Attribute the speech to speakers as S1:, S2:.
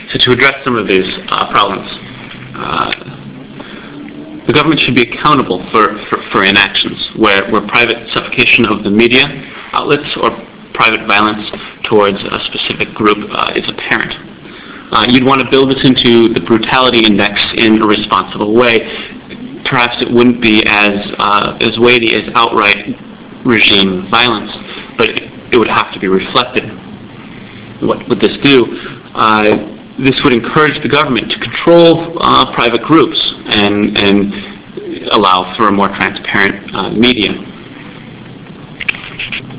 S1: So to address some of these problems, the government should be accountable for inactions where private suffocation of the media outlets or private violence towards a specific group is apparent. You'd want to build this into the brutality index in a responsible way. Perhaps it wouldn't be as weighty as outright regime violence, but it would have to be reflected. What would this do? This would encourage the government to control private groups and allow for a more transparent media.